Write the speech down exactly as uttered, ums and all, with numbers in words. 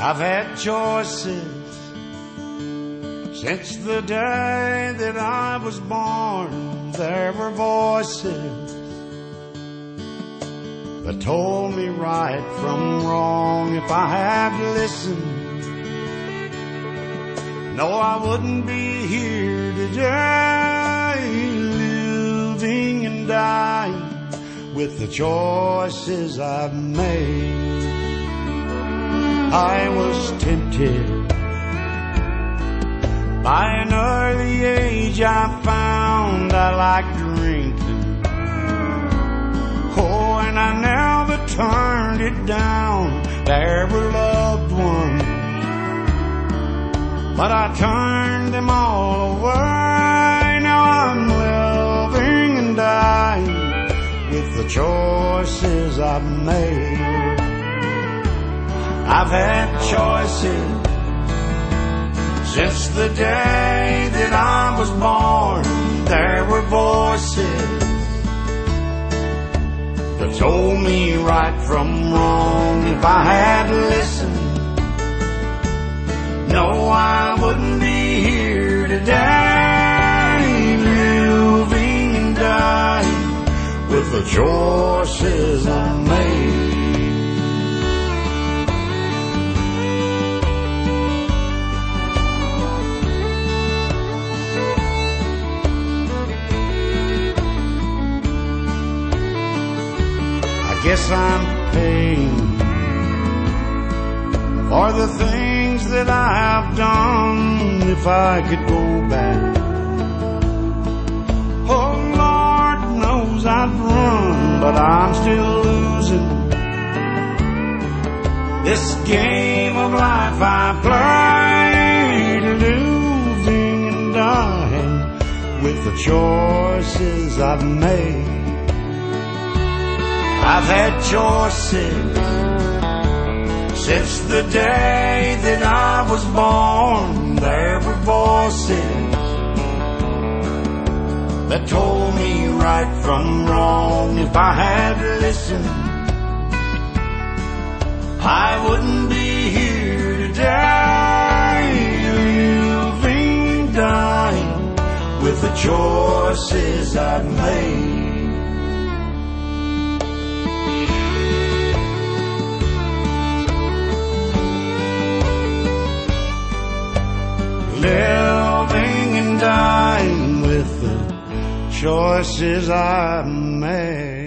I've had choices since the day that I was born. There were voices that told me right from wrong. If I had listened, no, I wouldn't be here today, living and dying with the choices I've made. I was tempted by an early age. I found I liked drinking. Oh, and I never turned it down. There were loved ones, but I turned them all away. Now I'm living and dying with the choices I've made. I've had choices since the day that I was born. There were voices that told me right from wrong. If I had listened, no, I wouldn't be here today, living and dying with the choices I made. I guess I'm paying for the things that I have done. If I could go back, oh Lord knows I'd run, but I'm still losing this game of life I play, living and dying with the choices I've made. I've had choices since the day that I was born. There were voices that told me right from wrong. If I had listened, I wouldn't be here today, living, dying with the choices I've made. Living and dying with the choices I made.